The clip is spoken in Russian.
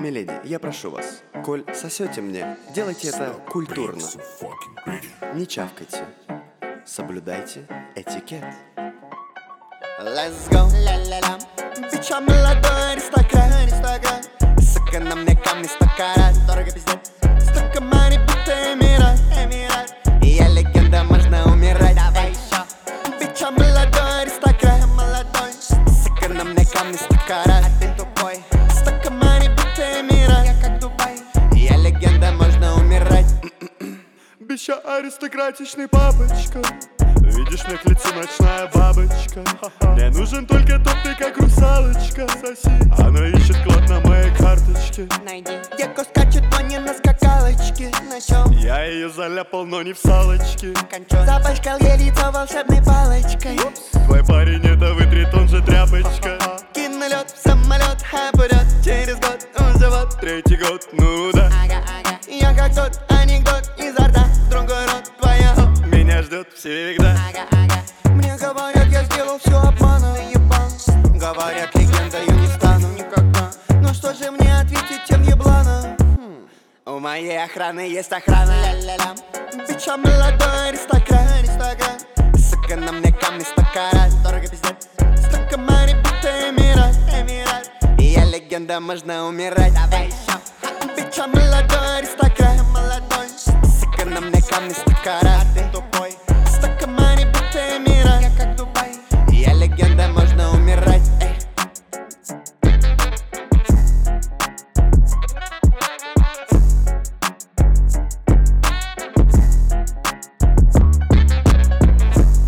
Миледи, я прошу вас, коль сосете мне, делайте это культурно. Не чавкайте, соблюдайте этикет. Let's go, ла-ла-ла. Бича молодой аристократ. Сука, на мне камни 100 карат. Дорого пиздец. Столько мани, будто Эмират. И я легенда, можно умирать. Давай еще. Бича молодой аристократ. Сука, на мне камни 100 карат. А ты тупой. Столько мани, будто Эмират. Я как Дубай. И я легенда, можно умирать. Бича аристократичный папочка. Видишь, на к лицу ночная бабочка. Мне нужен только топ, ты как русалочка. Соси, она ищет клад на моей карточке. Найди. Деко скачет, но не на скакалочке. На чем? Я ее заляпал, но не в салочке. Кончон. Запачкал ей лицо волшебной палочкой. Твой парень это вытрет, он же тряпочка. Кину лед в самолет, пойдет через год. Уже вот Третий год, ну да. ага. Я как тот анекдот изо рта. Другой рот твоя. Меня ждет всегда. Ага. Мне говорят, я сделал все обманом. Говорят, легенда, я не стану никогда. Но что же мне ответить тем ебланам? У моей охраны есть охрана. Ля-ля-ля. Бича молодой аристократ. Сука, на мне камни 100 карат. Дорого пиздец. Столько мани, будто Эмират. И я легенда, можно умирать. Давай еще. Бича молодой аристократ. Сука, на мне камни 100 карат.